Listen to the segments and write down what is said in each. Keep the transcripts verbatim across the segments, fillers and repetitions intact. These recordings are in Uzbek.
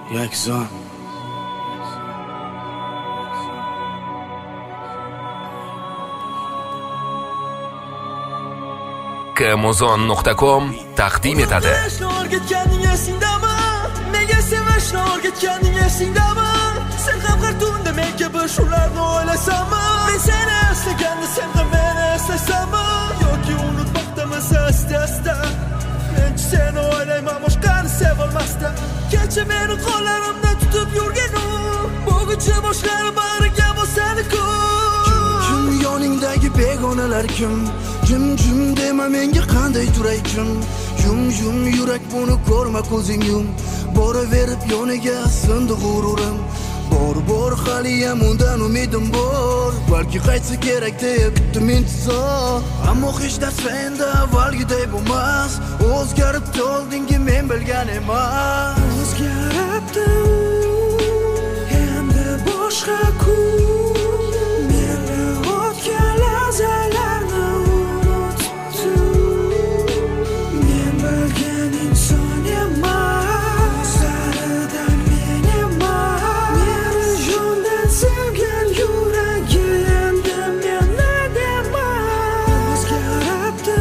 yakson. Kmozon nuqta com taqdim etadi. Menga sevash o'rgatganing esingdami? Sen ham har tunda menga bir shularni o'ylaysanmi? Men seni eslaganda sen ham meni eslaysanmi? Yoki unutmoqdamiz asta-asta? Men seni o'ylayman, boshqani sevolmasdan. Kecha meni qo'llarimdan tutib yurganim, buguncha boshlari bariga bo'lsani-ku. Kim yoningdagi begonalar kim? Jim jim dema menga qanday turay kim? Yum yum yurak buni ko'rma ko'zing yum. Boraverib yoniga sindi g'ururim. Bor bor haliyam undan umidim bor. Balki qaytsa kerak deb kutdim intizor. Ammo hech narsa endi avvalgiday bo'lmas. O'zgarib to'ldingki men bilgan emas. O'zgaribdi endi boshqa ku. Meni o'tgan lahzalarni unutdim. Men bilgan inson emas. Saridan men emas. Meni jondan sevgan yuragi endi meni demas. O'zgaribdi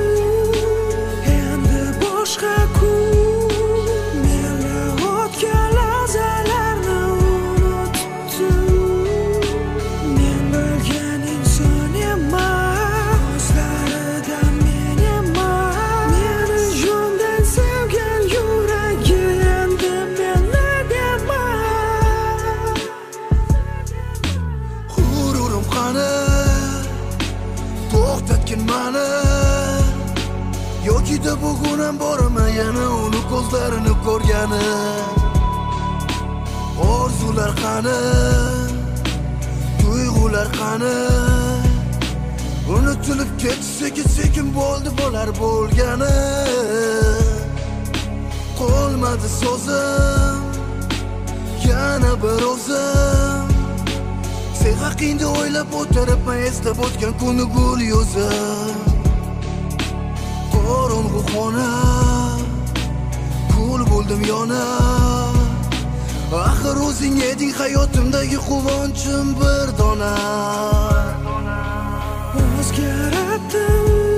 endi boshqa ku. Meni o'tgan lahzalarni unutdim. Men bilgan inson emas. Saridan men emas. Meni jondan sevgan yuragi endi meni demas. G'ururim qani? To'xtatgin meni. Yoki da bugun ham boraman yana uni ko'zlarini ko'rgani. Orzular qani? Tuyg'ular qani? Unutilib ketsa sekin bo'ldi bo'lar bo'lgani. Qolmadi so'zim, yana bir o'zim. Sen haqingda o'ylab o'tiribman, eslab o'tgan kuni gul yuzim. Qorong'u xona, kul bo'ldim yana. Axir o'zing eding hayotimdagi quvonchim bir dona. O'zgaribdi